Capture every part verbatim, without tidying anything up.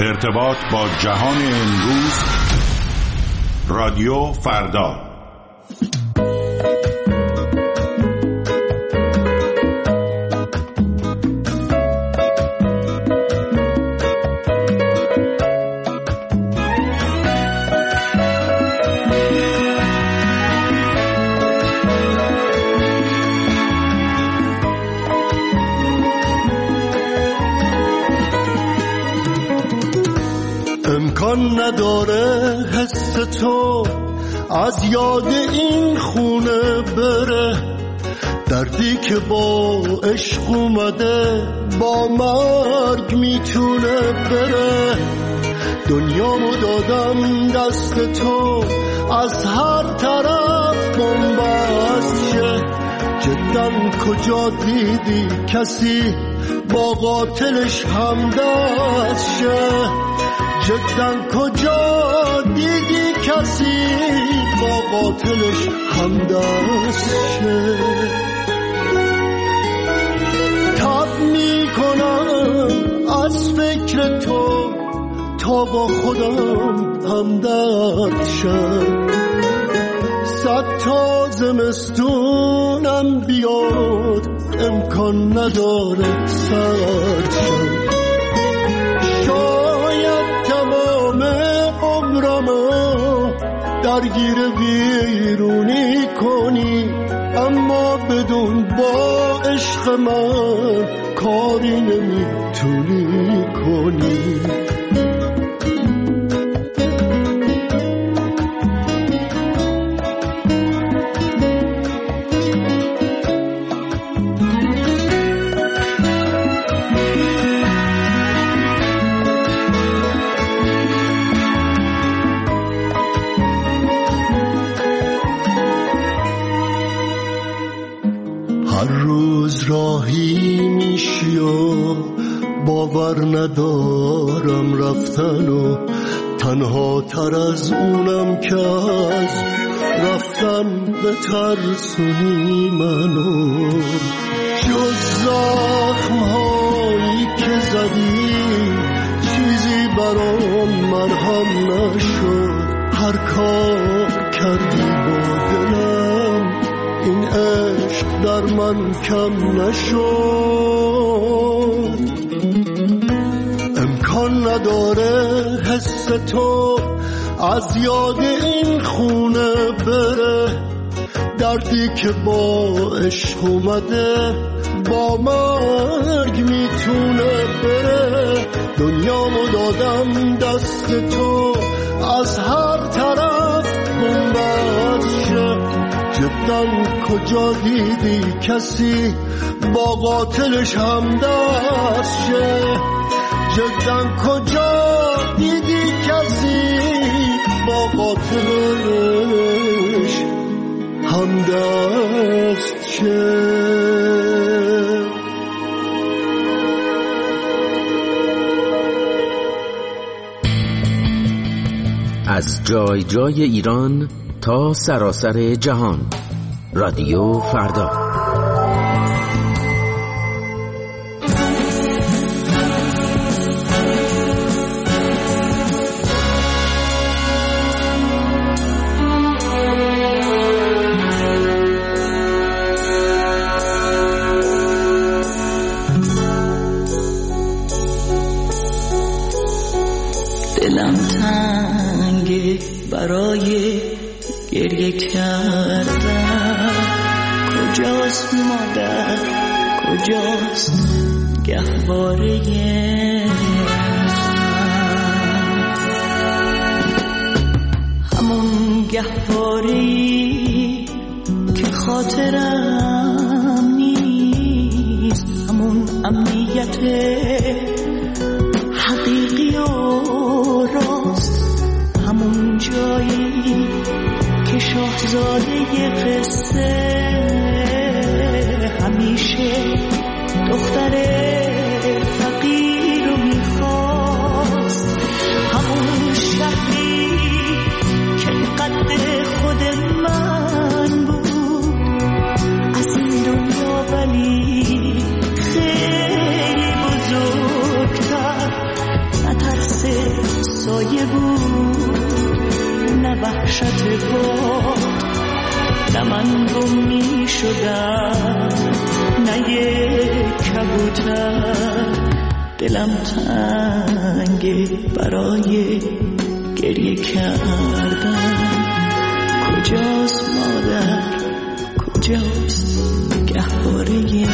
ارتباط با جهان امروز، رادیو فردا. امکان نداره حس تو از یاد این خونه بره، دردی که با عشق اومده با مرگ میتونه بره. دنیامو دادم دست تو، از هر طرف بنبست شه. جداً کجا دیدی کسی با قاتلش همدست شه؟ جداً کجا دیدی کسی با قاتلش همدست شه؟ تب میکنم از فکر تو تا با خودم همدرد شم. صد تا زمستونم بیاد امکان نداره سرد شم. شاید تمام عمرمو درگیر بیرونی کنی، اما بدون با عشق من کاری نمیتونی کنی. راهی میشی و باور ندارم رفتن، و تنها تر از اونم که از رفتن به ترسونی منو. جز زخم هایی که زدی چیزی برام مرهم نشد. هر کار کردی با دلم این عشق در من کم نشد. امکان نداره حس تو از یاد این خونه بره، دردی که با عشق اومده با مرگ میتونه بره. دنیامو دادم دست تو، از هر طرف بنبست شه. جداً کجا دیدی کسی با قاتلش همدست شه؟ جداً کجا دیدی کسی با قاتلش همدست شه؟ از جای جای ایران تا سراسر جهان، رادیو فردا. دلم تنگه برای گریه کردن، کجاست مادر، کجاست گهواره همون گهواره‌ای که خاطرم نیست، همون امنیت حقیقی و راست، همون جایی که شاهزاده قصه همیشه دختر فقیر رو میخواست، همون شهری که قد خود من بود از این دنیا ولی خیلی بزرگ وحشت باد نه من گم می شدم نه یک کبوتر. دلم تنگه برای گریه کردن. کجاست مادر کجاست گهواره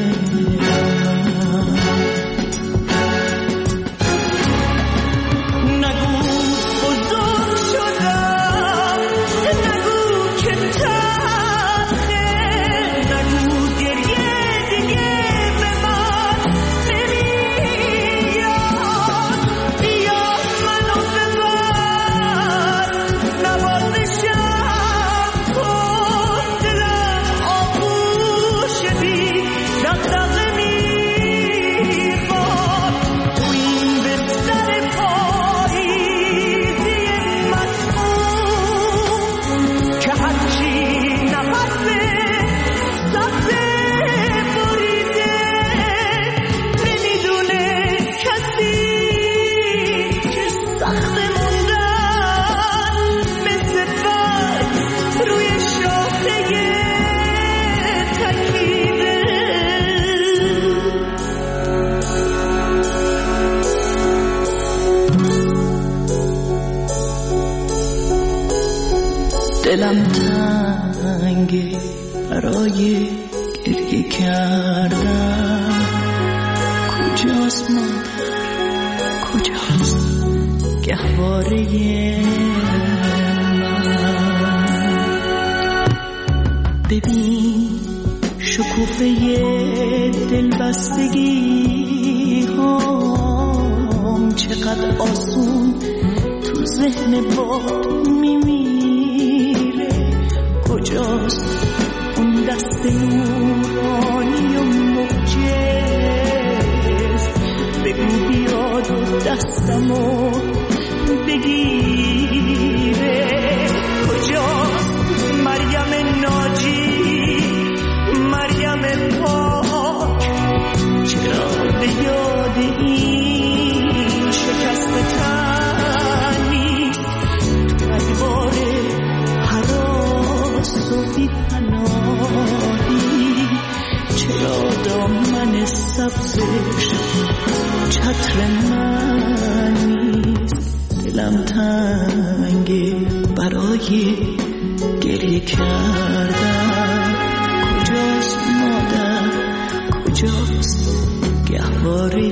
دلم تنگه برای گریه کردن. کجاست مادر کجاست گهواره من؟ ببین شکوفه دلبستگی هم چقدر آسون تو ذهن باد میمیره. کجاست اون دست نورانی و موجز؟ بگو بیاد و دستمو بگیره. کجاست مریم ناجی مریم پاک؟ چرا به یاد این شکست تن نیست؟ تو ادوار حراس و بی پناهی چرا دامن سبزش چتر من نیست؟ دلم تنگه برای گریه کردن. کجاست مادر کجاست گهواره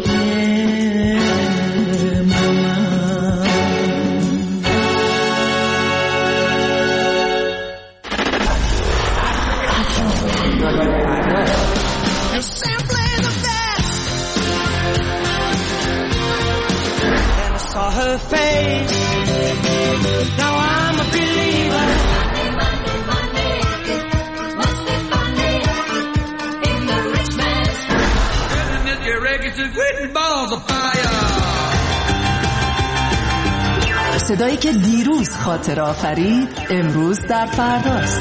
her face. Now I'm a believer. Money, money, money. Must be funny in the rich man's house. Isn't it your records and written balls of fire? صدایی که دیروز خاطر آفرید امروز در فرداست.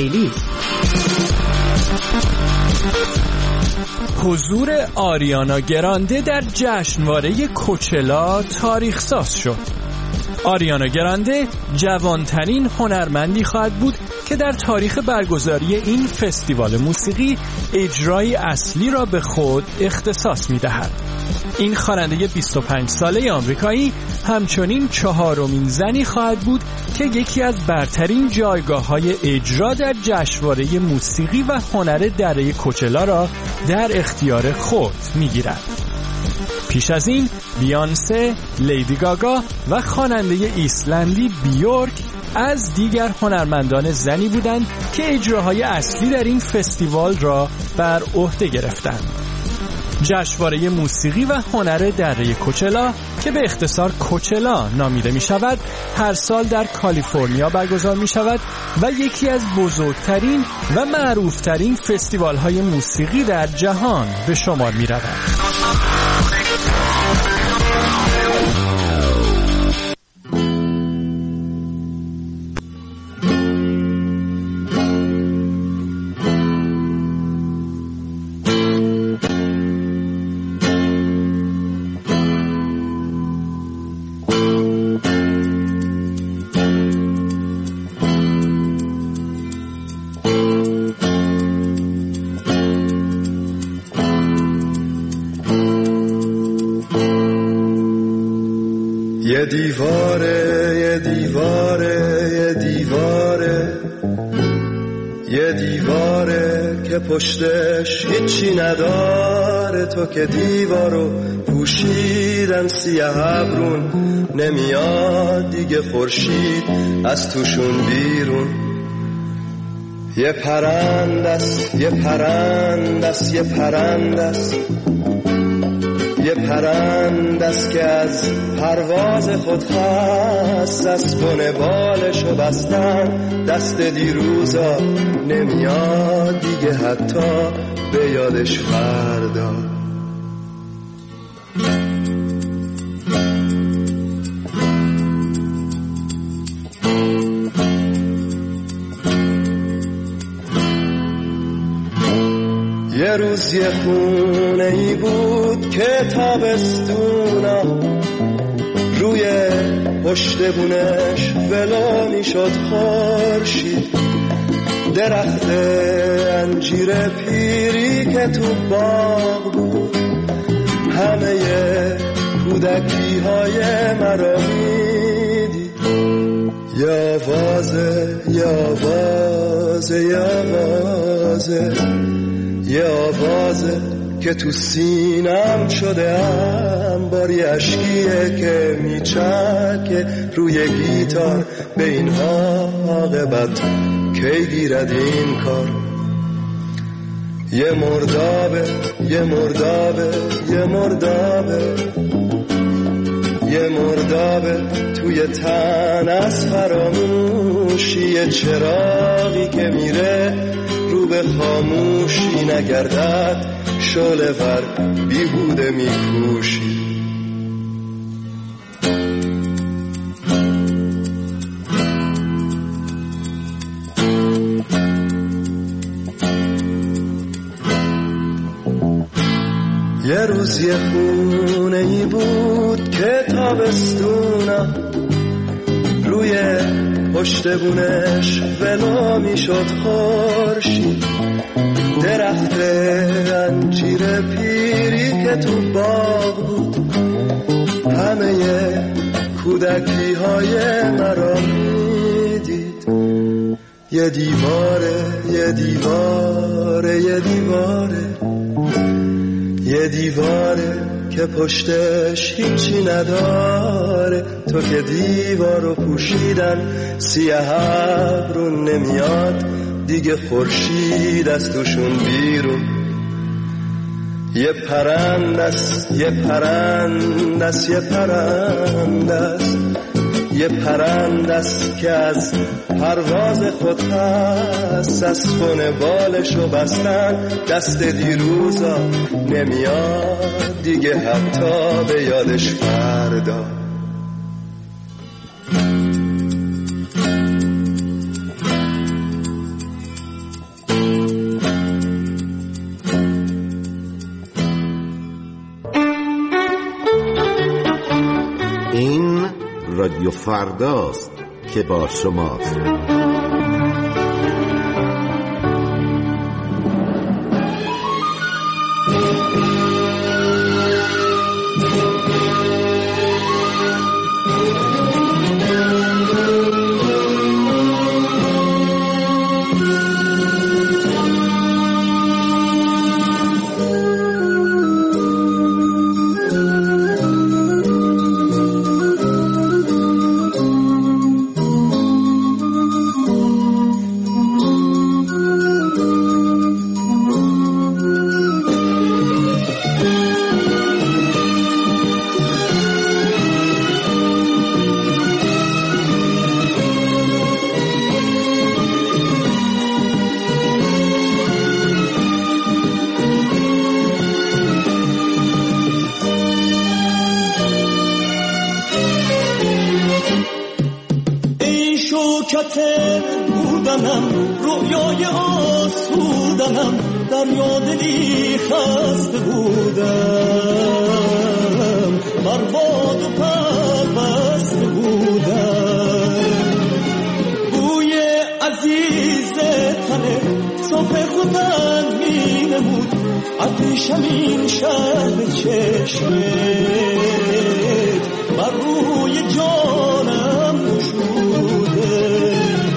پلیلیست. حضور آریانا گرانده در جشنواره کوچلا تاریخ ساز شد. آریانا گرانده جوانترین هنرمندی خواهد بود که در تاریخ برگزاری این فستیوال موسیقی اجرای اصلی را به خود اختصاص می‌دهد. این خواننده بیست و پنج ساله آمریکایی همچنین چهارمین زنی خواهد بود که یکی از برترین جایگاه‌های اجرا در جشنواره موسیقی و هنر دره کوچلا را در اختیار خود می‌گیرد. پیش از این بیانسه، لیدی گاگا و خواننده ایسلندی بیورک از دیگر هنرمندان زنی بودند که اجراهای اصلی در این فستیوال را بر عهده گرفتند. جشنواره موسیقی و هنر دره کوچلا که به اختصار کوچلا نامیده می شود هر سال در کالیفرنیا برگزار می شود و یکی از بزرگترین و معروفترین فستیوال های موسیقی در جهان به شمار می رود. یه دیواره یه دیواره یه دیواره یه دیواره که پشتش هیچی نداره، تو که دیوارو پوشیدن سیاه ابرون، نمیاد دیگه خورشید از توشون بیرون. یه پرندست یه پرندست یه پرندست یه پرندست که از پرواز خود هست، از بن بالشو بستن دست دیروزا، نمیاد دیگه حتی به یادش فردا. یه روز یه خونه ای بود که تابستونا روی پشت بونش ولو میشد خورشید، درخت انجیر پیری که تو باغ بود همه کودکی های مرا میدید. یه آوازه یه آوازه یه آوازه یه آوازه که تو سینم شده انبار، یه عشقیه که میچکه روی گیتار، به این عاقبت کی گیرد این کار. یه مردابه یه مردابه یه مردابه یه مردابه توی تن از فراموشی، یه چراغی که میره رو به خاموشی، نگردد شعله ور بیهوده میکوشی. یه روز یه خونه ای بود که تابستونا روی پشت بونش ولو میشد خورشید، درخت انجیر پیری که تو باغ بود همه کودکی های مرا میدید. یه دیواره یه دیواره یه دیواره یه دیواره که پشتش هیچی نداره، تو که دیوارو پوشیدن سیاه ابرون، نمیاد دیگه خورشید از توشون بیرون. یه پرندست یه پرندست یه پرندست یه پرندست که از پرواز خود هست، از بن بالشو بستن دست دیروزا، نمیاد دیگه حتی به یادش فردا. این رادیو فرداست که با شماست. بودنم رویای آسودنم در یادی خسته بودم برباد و پربسته بودم بوی عزیز تنه صبح خودم می نمود عطشم این شهر چشمت بر روی جانم نشوده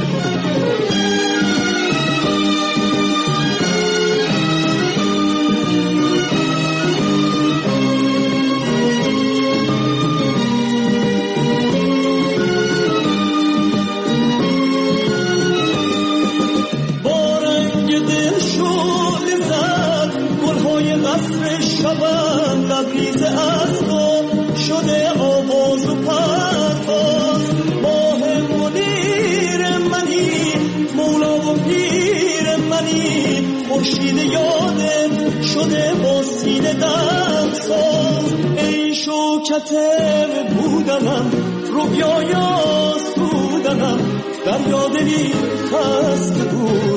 شبم لبریز از تو شده آواز و پرواز ماه منیر منی مولا و پیر منی خورشید یادم شده با سینه دم ساز ای شوکت بودنم رویای آسودنم در یادی خسته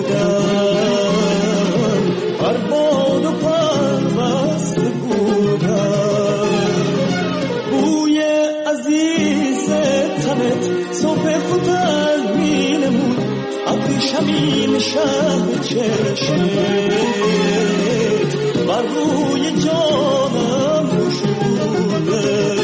بودم برباد و پربسته بودم بوی عزیز تنت صبح خودم می نمود ابریشم این شهر چشمت بر روی جانم نشوده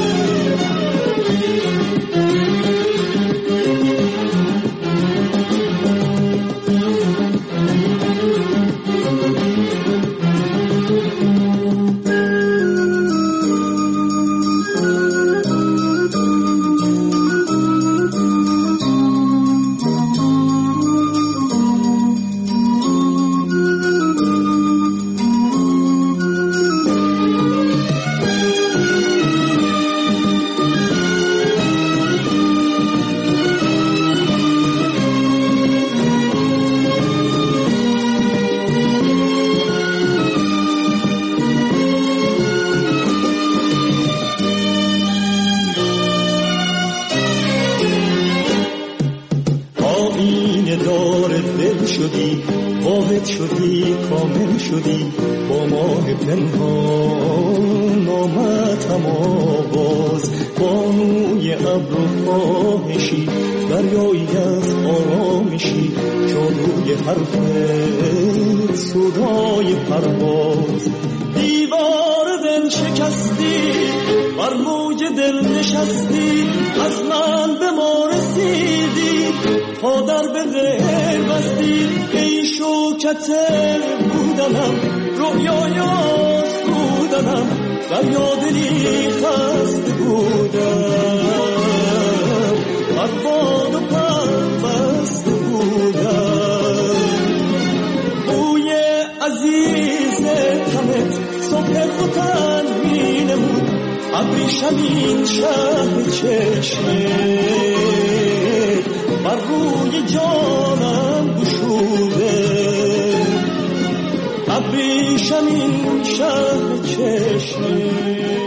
شدی واحد شدی کامل شدی با ماه پنهان آمد هم آواز بانوی ابر و خواهشی دریایی از آرامشی جادوی حرفت صدای پرواز دیوار دل شکستی بر موج دل نشستی از من به ما رسیدی پا در به غیر بستی ای شوکت بودنم رویای آسودنم در یادی خسته بودم برباد و پربسته بودم بوی عزیز تنت صبح خودم می نمود ابریشم این شهر چشمت بر روی جانم گشوده ابریشم این شهر چشمت.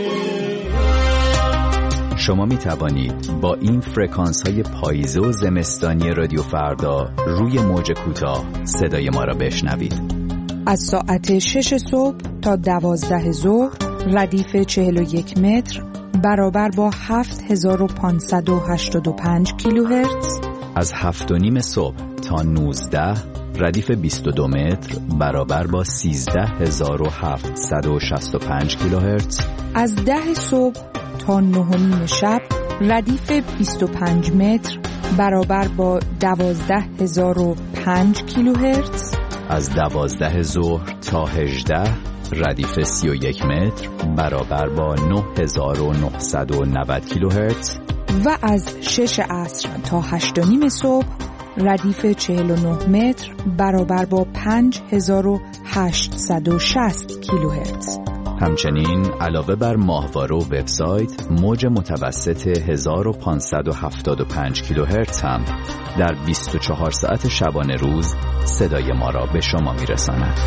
شما می توانید با این فرکانس های پاییزه و زمستانی رادیو فردا روی موج کوتاه صدای ما را بشنوید. از ساعت شش صبح تا دوازده ظهر ردیف چهل و یک متر برابر با هفت هزار و پانصد و هشتاد و پنج کیلوهرتز. از هفت و نیم صبح تا نوزده ردیف بیست و دو متر برابر با سیزده هزار و هفتصد و شصت و پنج کیلوهرتز. از ده صبح تا نه و نیم شب ردیف بیست و پنج متر برابر با دوازده هزار و پنج کیلوهرتز. از دوازده ظهر تا هجده ردیف سی و یک متر برابر با نه هزار و نهصد و نود کیلوهرتز. و از شش عصر تا هشت و نیم صبح ردیف چهل و نه متر برابر با پنج هزار و هشتصد و شصت کیلوهرتز. همچنین علاوه بر ماهواره و وبسایت، موج متوسط هزار و پانصد و هفتاد و پنج کیلوهرتز هم در بیست و چهار ساعت شبانه روز صدای ما را به شما میرساند.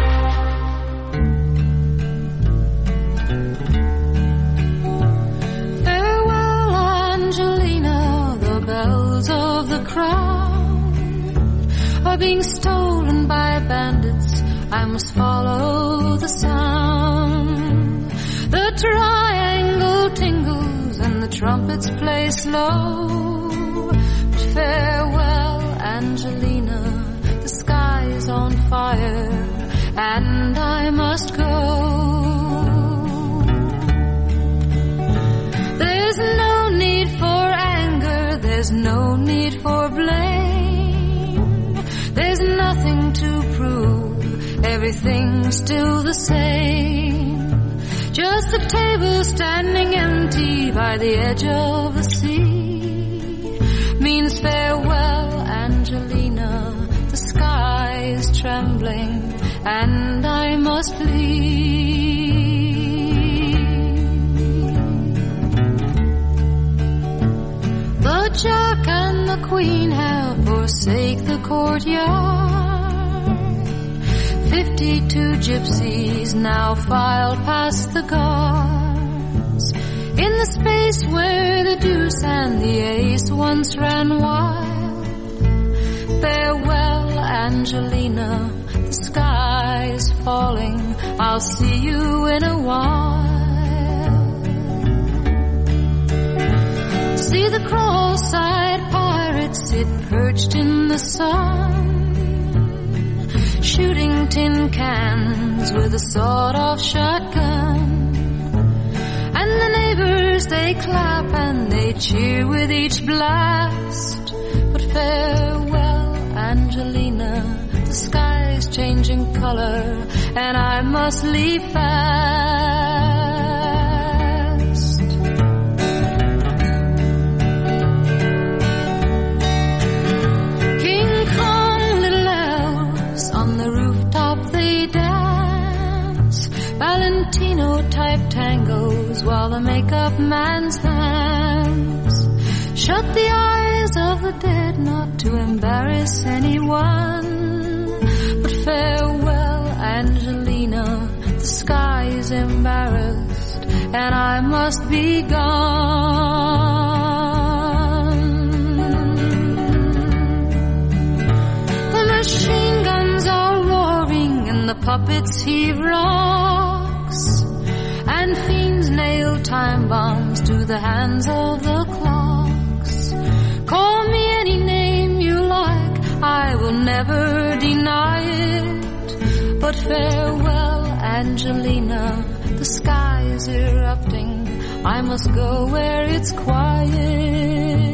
Farewell, Angelina, the bells of the crowd are being stolen by bandits. I must follow the sound. The triangle tingles and the trumpets play slow. But farewell, Angelina, the sky is on fire and I must go. There's no need for anger, there's no need for blame. There's nothing to prove, everything's still the same. Just the table standing empty by the edge of the sea means farewell, Angelina. The sky is trembling and I must leave. The Jack and the Queen have forsaken the courtyard. Fifty-two gypsies now file past the guards. In the space where the deuce and the ace once ran wild. Farewell, Angelina, the sky is falling. I'll see you in a while. See the cross-eyed pirates sit perched in the sun, shooting tin cans with a sawed-off shotgun. And the neighbors, they clap and they cheer with each blast. But farewell, Angelina, the sky's changing color and I must leave fast. King Kong, little elves on the rooftop they dance. Valentino-type tangos while the makeup man's hands shut the eyes of the dead not to embarrass anyone. But farewell, Angelina, the sky is embarrassed and I must be gone. The machine guns are roaring and the puppets heave rocks, and fiends nail time bombs to the hands of the clocks. Call me any name you like, I will never deny it. But farewell, Angelina, the sky is erupting. I must go where it's quiet.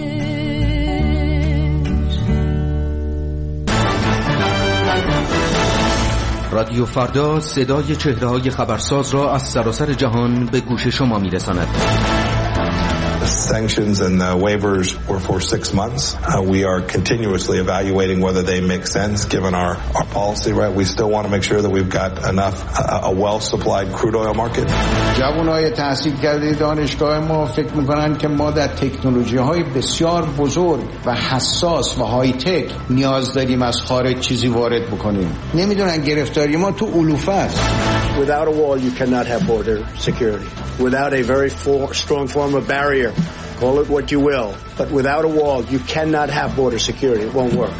رادیو فردا صدای چهره‌های خبرساز را از سراسر جهان به گوش شما می‌رساند. Sanctions and uh, waivers were for six months. Uh, we are continuously evaluating whether they make sense given our, our policy, right? We still want to make sure that we've got enough, uh, a well-supplied crude oil market. جوانای تحصیل کرده دانشگاه ما فکر می‌کنند که ما در تکنولوژی‌های بسیار بزرگ و حساس و های تک نیاز داریم از خارج چیزی وارد بکنیم. نمی‌دونن گرفتاری ما تو علوفه است. Without a wall you cannot have border security. Without a very for, strong form of barrier, call it what you will, but without a wall you cannot have border security. It won't work.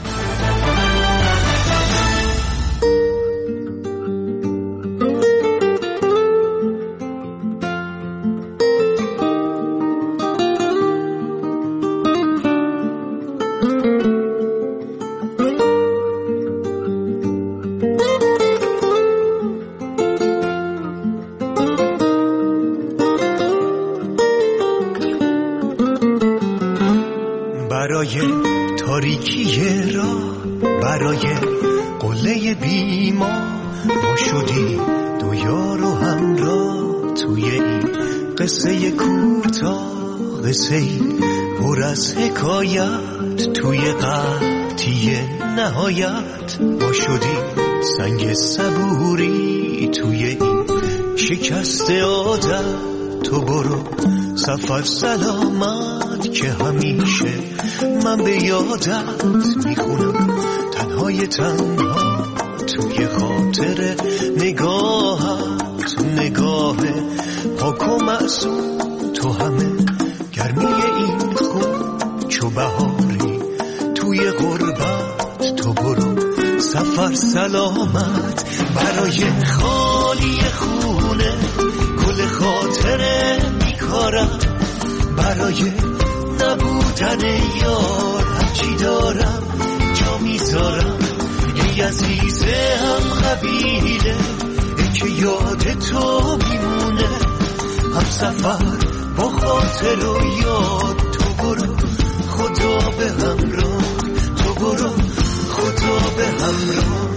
برای تاریکی راه، برای قله بیما ما شدیم دو یار و همراه توی این قصه کوتاه، قصه این پر از حکایت، توی قحطی نهایت ما شدیم سنگ صبوری توی این شکست عادت. تو برو سفر سلامت که همیشه من به یادت میخونم تنهای تنها توی خاطر نگاهت، نگاه پاک و معصوم. تو همه گرمی این خون چو بهاری توی غربت. تو برو سفر سلامت برای خالی خونه گل خاطره میکارم، برای نبودن یار هرچی دارم جا میذارم. ای عزیز هم قبیله ای که یاد تو میمونه، هم سفر با خاطر و یاد. تو برو خدا به همراه، تو برو خدا به همراه.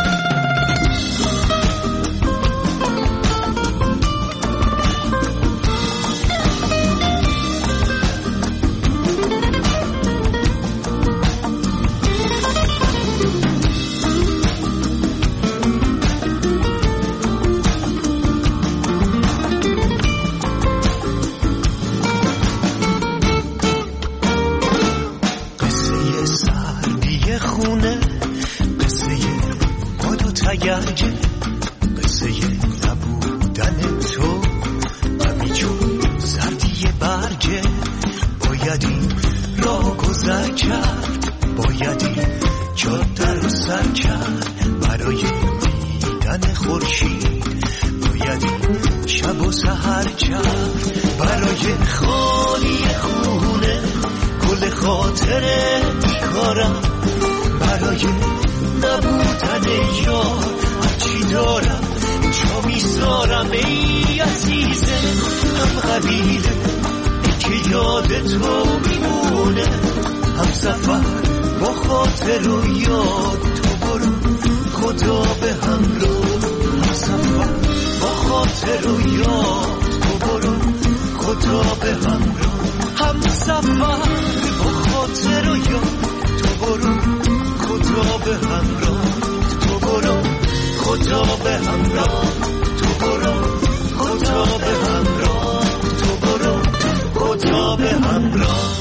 قصه نبودن تو همیچون سردی برگه. بایدی را گذر کرد، بایدی چادر و سر کرد برای دیدن خورشید. بایدی شب و سحر کرد برای خالی خونه گل خاطره میکارم، برای نبودن یار هرچی دارم جا میذارم. ای عزیزه هم قبیله ای که یاد تو میمونه، هم سفر با خاطر و یاد. تو برو خدا به همراه، هم سفر با خاطر و یاد. تو برو خدا به همراه، هم سفر با خاطر و یاد. تو برو خدا به همراه، تو برو خدا به همراه. تو برو خدا به همراه، تو برو خدا به همراه.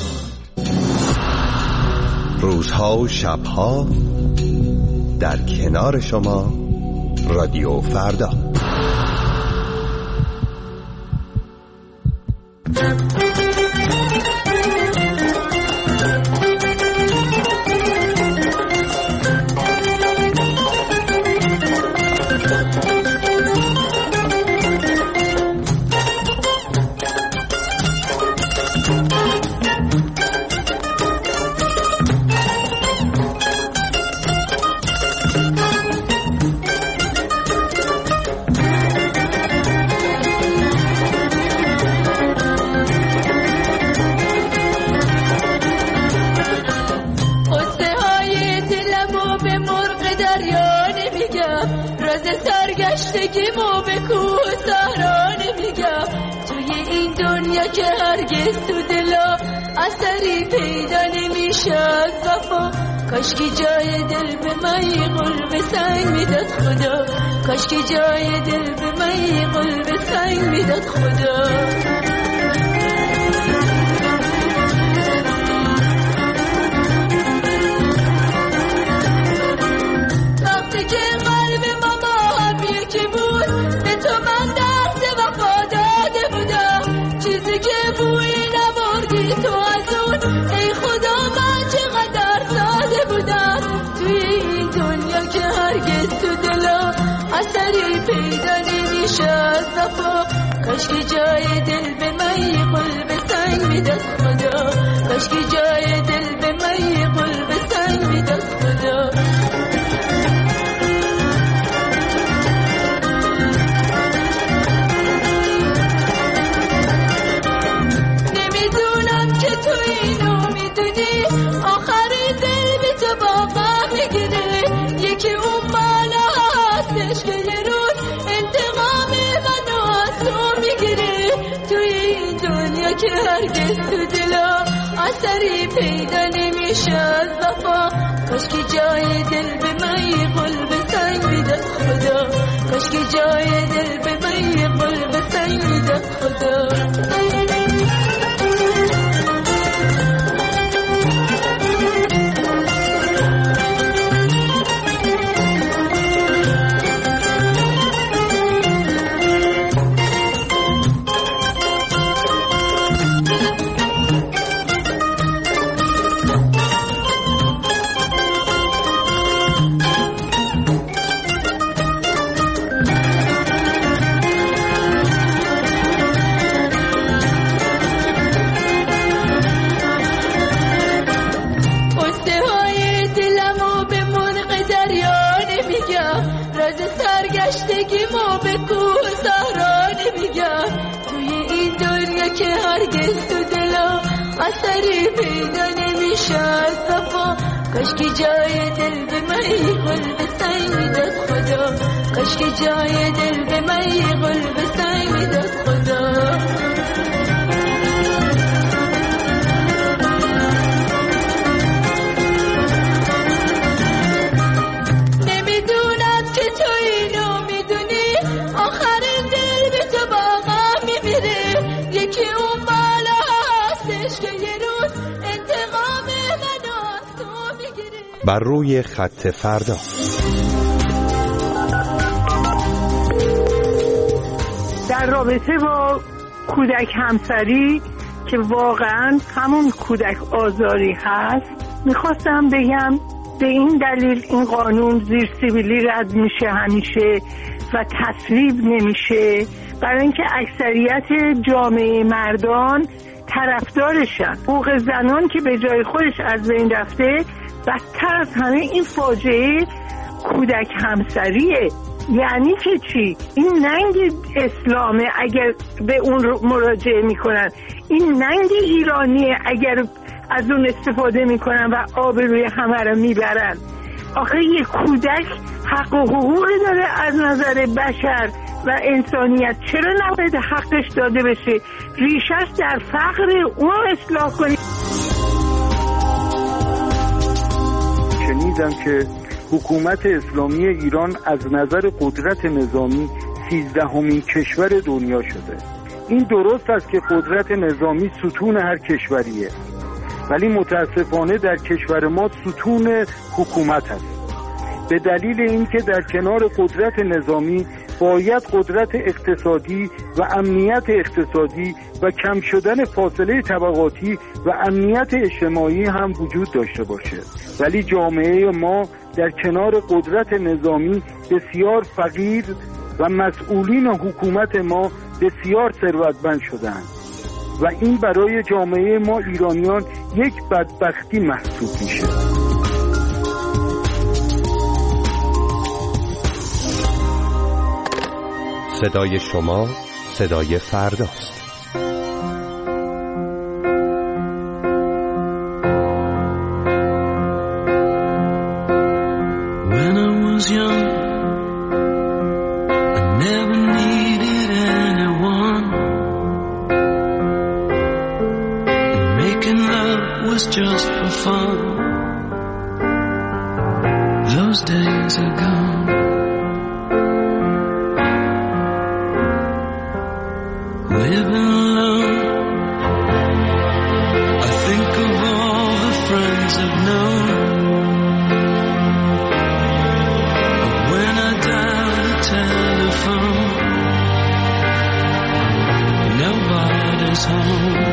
روزها و شبها در کنار شما رادیو فردا. سرگشتگیمو به کوه صحرا نمیگم، توی این دنیا که هرگز تو دلا اثری پیدا نمیشه از وفا. کاشکی جای دل به من قلب سنگ میداد خدا، کاشکی جای دل به من قلب سنگ میداد خدا. وقتی که قلب ماما هم یکی بود، به تو من دست وفا داده بودم. چیزی که بوی نبردی تو از اون، ای خدا من چقدر ساده بودم. توی این دنیا که هرگز تو دلا اثری پیدا نمیشه از وفا. کاشکی جای دل به من قلب سنگ میداد خدا، کاشکی جای دل به من قلب سنگ میداد خدا. نمیدونم که تو اینو میدونی، که هرگز تو دلا اثری پیدا نمیشه از وفا. کاش که جای دل به من یه قلب سنگ میداد خدا. کاش که جای دل به من یه قلب سنگ میداد خدا. که هرگز تو دلا اثری پیدا نمیشه از وفا. کاش که جای دل به من یه قلب سنگ میداد خدا. کاش که جای دل به من یه قلب سنگ میداد خدا. نمیدونم که تو اینو میدونی آخرین دل به تو باقا میمیره. یکی اون بالا هستش که یه روز انتقام من از تو میگیره. بر روی خط فردا. در رابطه با کودک همسری که واقعا همون کودک آزاری هست، میخواستم بگم به این دلیل این قانون زیر سیبیلی رد میشه همیشه و تصویب نمیشه، برای اینکه اکثریت جامعه مردان طرفدارشن. حقوق زنان که به جای خودش از بین رفته، بدتر از همه این فاجعه کودک همسریه. یعنی که چی؟ این ننگ اسلامه اگر به اون مراجعه میکنن، این ننگ ایرانیه اگر از اون استفاده میکنن و آبروی همه رو میبرن. آخه یک کودک حق و حقوقی داره از نظر بشر و انسانیت، چرا نباید حقش داده بشه؟ ریشش در فقر، اون اصلاح کنید. شنیدم که حکومت اسلامی ایران از نظر قدرت نظامی سیزدهمین کشور دنیا شده. این درست است که قدرت نظامی ستون هر کشوریه، ولی متاسفانه در کشور ما ستون حکومت است. به دلیل اینکه در کنار قدرت نظامی باید قدرت اقتصادی و امنیت اقتصادی و کم شدن فاصله طبقاتی و امنیت اجتماعی هم وجود داشته باشه، ولی جامعه ما در کنار قدرت نظامی بسیار فقیر و مسئولین حکومت ما بسیار ثروتمند شدند و این برای جامعه ما ایرانیان یک بدبختی محسوب میشه. صدای شما صدای فرداست. When I was young, I never needed anyone. And making love was just for fun. Those days are gone. Living alone, I think of all the friends I've known. But when I dial the telephone, nobody's home.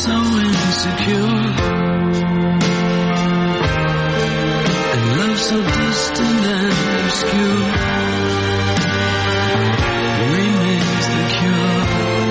so insecure, and love so distant and obscure remains the cure.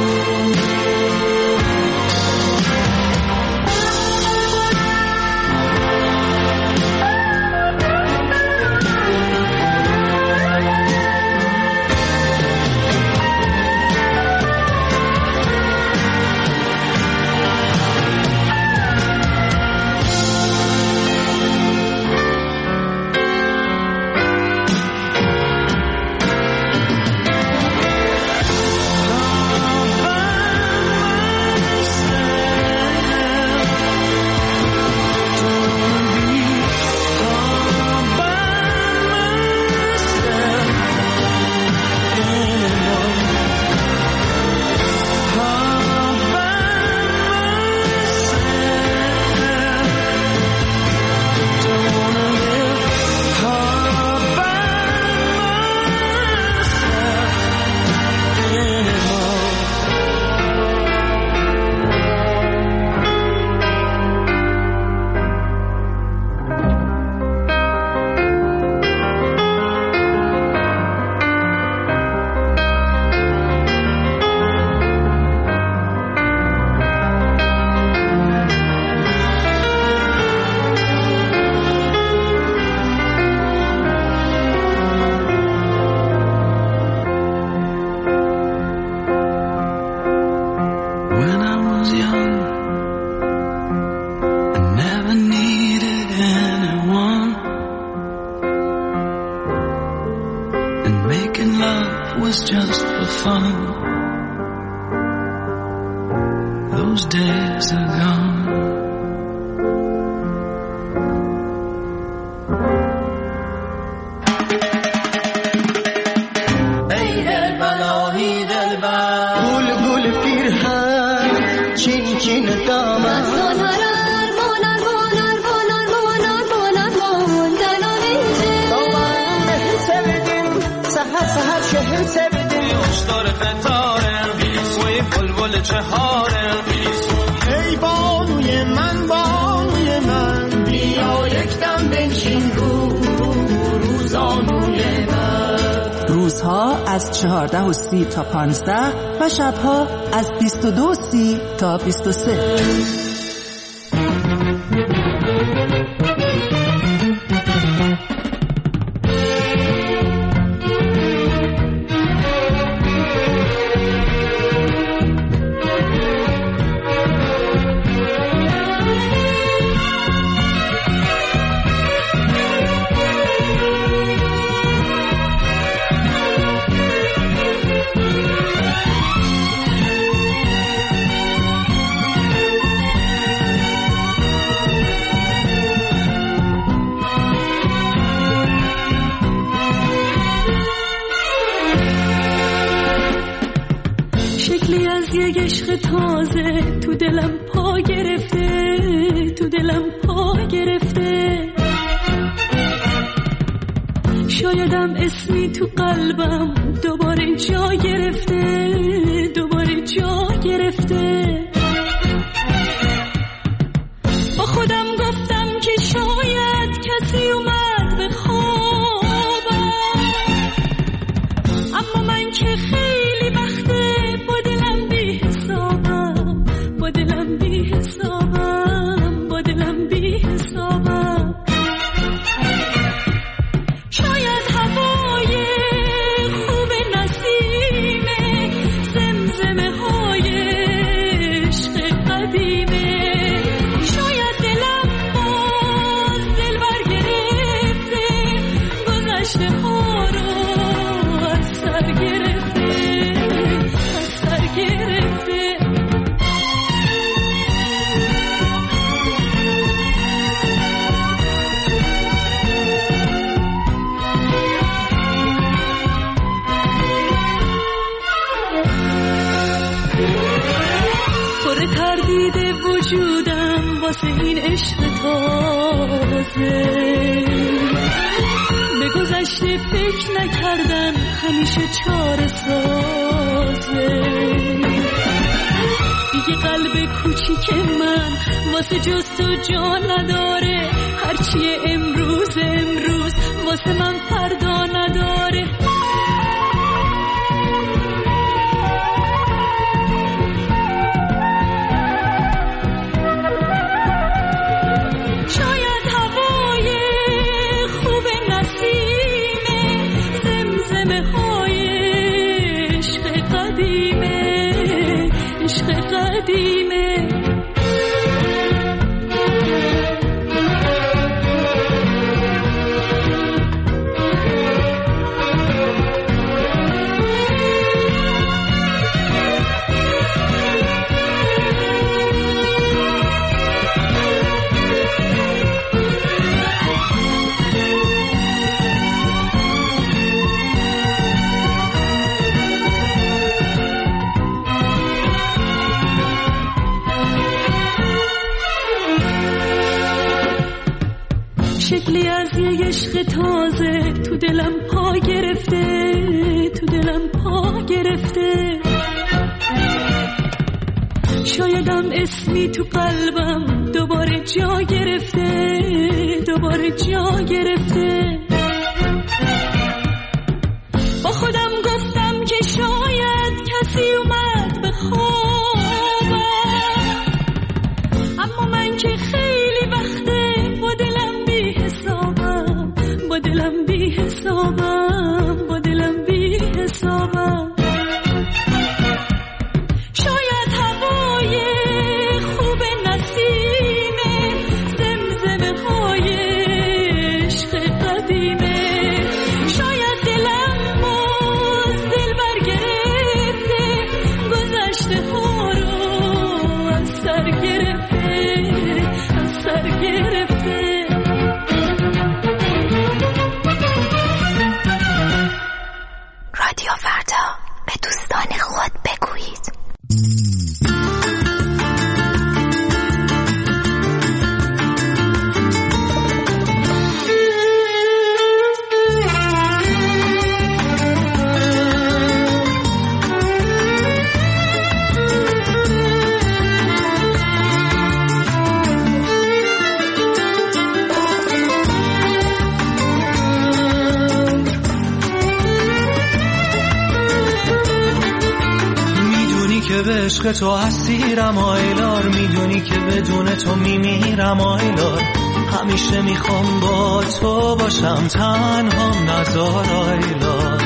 روزها از چهارده و سی تا پانزده و شبها از بیست و دو و سی تا بیست و سه. تازه تو دلم پا گرفته، تو دلم پا گرفته. شایدم اسمی تو قلبم دوباره جا گرفته، دوباره جا گرفته. با خودم گفتم که شاید کسی اومد به خوابم، اما من که خیلی وقته با دلم بی حسابم، با دلم بی حسابم، با دلم بی حسابم. شاید هوای خوب نسیمه، زمزمه های عشق قدیمه. شاید دلم باز دل برگرفته، گذشته ها رو از سر گرفته، از سر گرفته. پر تردید وجودم واسه این عشق تازه، به گذشته فکر نکردن همیشه چاره سازه. دیگه قلب کوچیک من واسه جز تو جا نداره، هرچیه امروز امروز واسه من فردا نداره. شاید هوای خوب نسیمه، زمزمه های عشق قدیمه، عشق قدیمه. شکلی از یه عشق تازه تو دلم پا گرفته، تو دلم پا گرفته. شایدم اسمی تو قلبم دوباره جا گرفته، دوباره جا گرفته. با خودم گفتم که شاید کسی اومد به خوابم، اما من که خیلی وقته با دلم بی حسابم، با دلم بی حسابم، با دلم بی حسابم. شاید هوای خوب نسیمه، زمزمه های عشق قدیمه. شاید دلم باز دل برگرفته، گذشته ها رو از سر گرفته، از سر گرفته. رادیو فردا، به دوستان خود بگویید. که به عشق تو اسیرم آیلار، میدونی که بدون تو میمیرم آیلار. همیشه میخوام با تو باشم، تنهام نذار آیلار.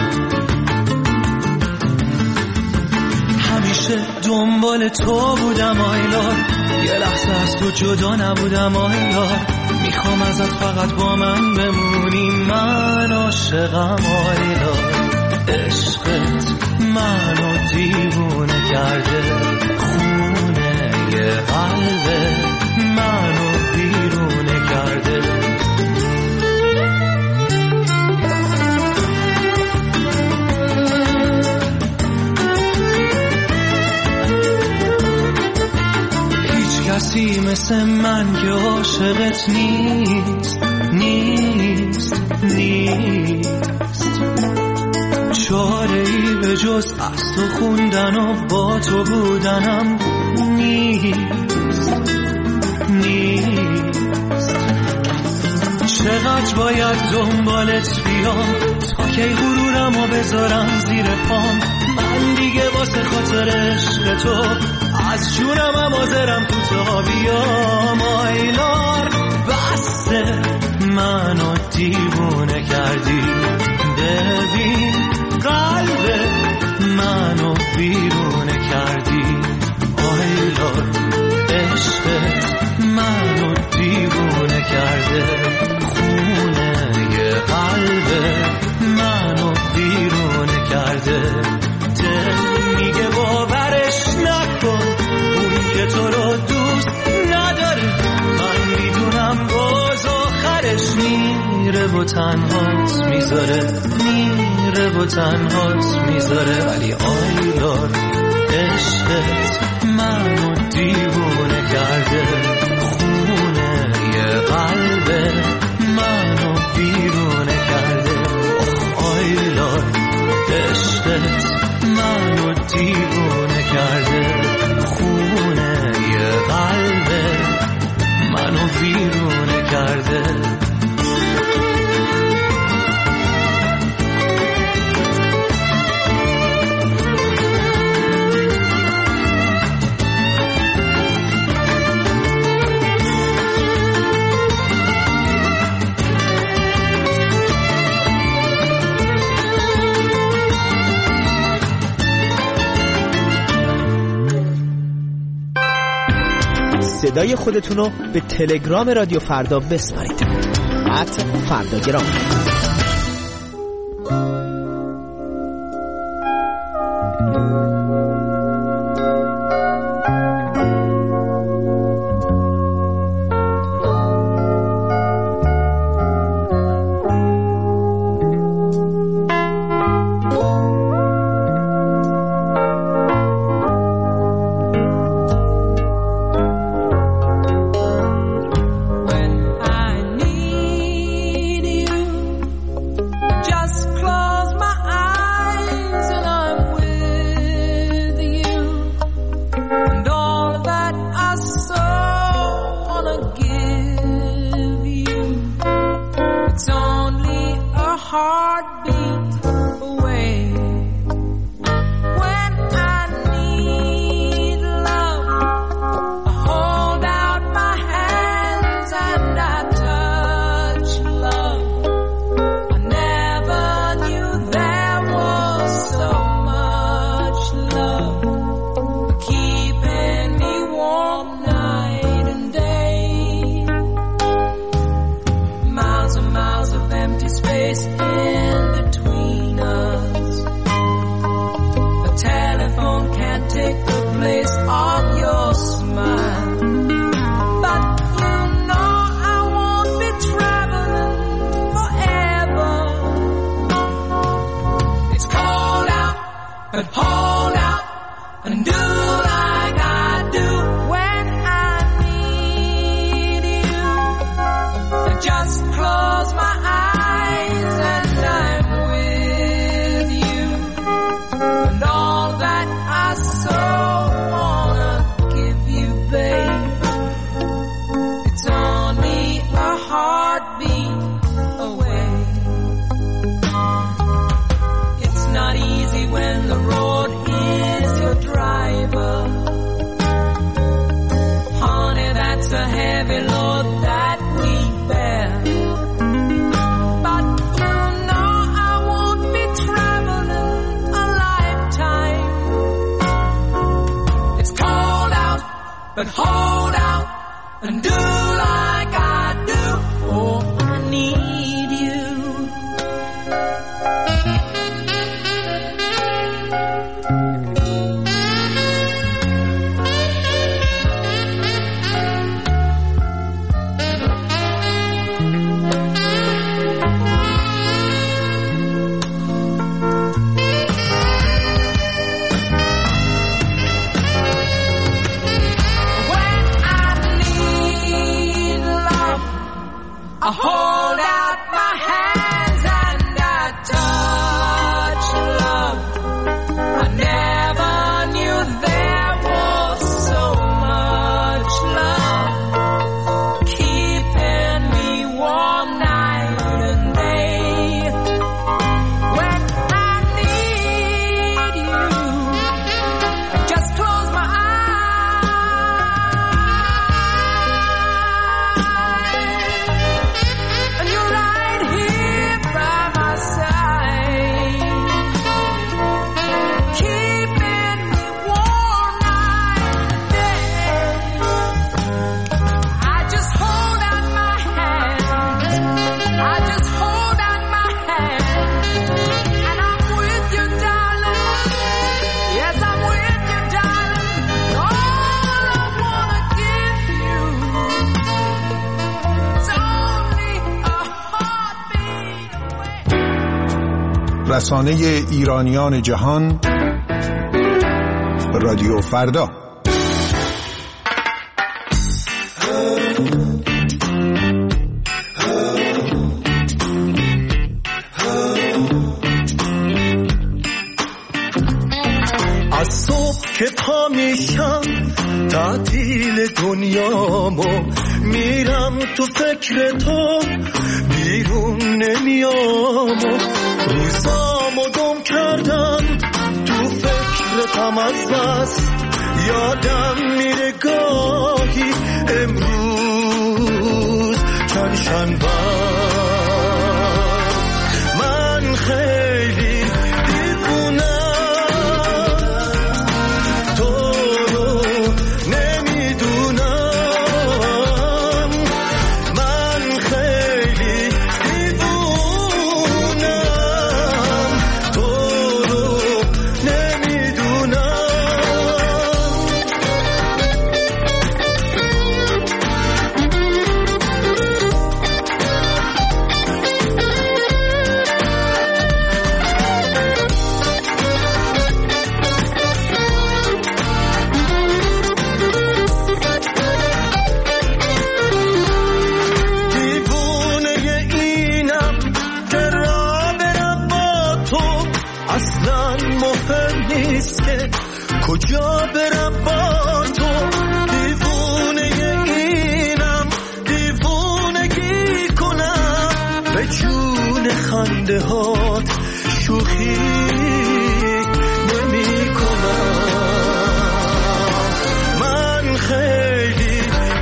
همیشه دنبال تو بودم آیلار، یه لحظه از تو جدا نبودم آیلار. میخوام ازت فقط با من بمونی، من عاشقم آیلار. عشقت منو دیوونه کرده، خونه یه قلبه منو بیرونه کرده. هیچ کسی مثل من که عاشقت نیست، نیست، نیست. چاره ای به جز از تو خوندن و با تو بودنم نیست، نیست. چقدر باید دنبالت بیام تا کی غرورم و بذارم زیر پام. من دیگه واسه خاطر عشق تو از جونم هم حاضرم کوتاه بیام آیلار. بسته منو دیوونه کردی، ببین قلب منو بیرونه کردی آیلار. عشقت منو دیوونه کرده، خونه یه قلب منو بیرونه کرده. دل میگه باورش نکن، اون که تو رو دوست نداره. من میدونم باز آخرش میره و تنهات میذاره، میره و تنهات میذاره. ولی آیلار عشقت منو دیوونه کرده، خونه یه قلب منو بیرونه کرده. آیلار عشقت منو دیوونه کرده، خونه ویرونه کرده. صدای خودتون رو به تلگرام رادیو فردا بسپارید. ات فرداگرام. But hold out and do like I do. Oh, I need you. I hold out my hands and I touch love. I never knew there was so much love, keeping me warm night and day. When I need you, just close my رسانه ایرانیان جهان رادیو فردا. از صبح که پا میشم تعطیل دنیامو میرم شبم تو فکر تو بیرون نمیام و روزامو گم کردم تو فکرتم از بس یادم میره گاهی امروز چند شنبه من خیلی دیوونم تو رو نمیدونم من خیلی دیوونم تو رو نمیدونم کجا برم با تو دیوونه اینم دیوونگی کنم به جون خنده هات شوخی نمی کنم من خیلی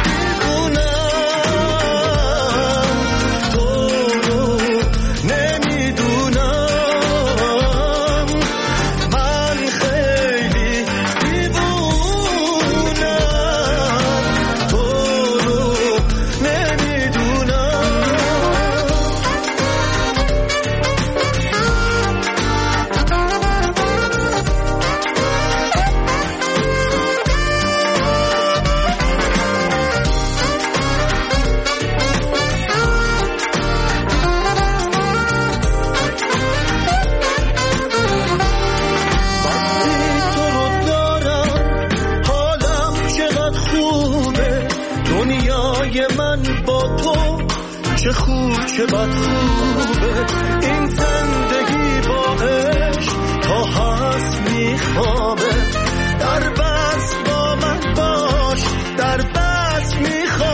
دیوونم تو رو نمیدونم من خیلی چه خوب چه بد خوبه این زندگی با عشق تا هست میخوابه در بس با من باش در بس میخوابه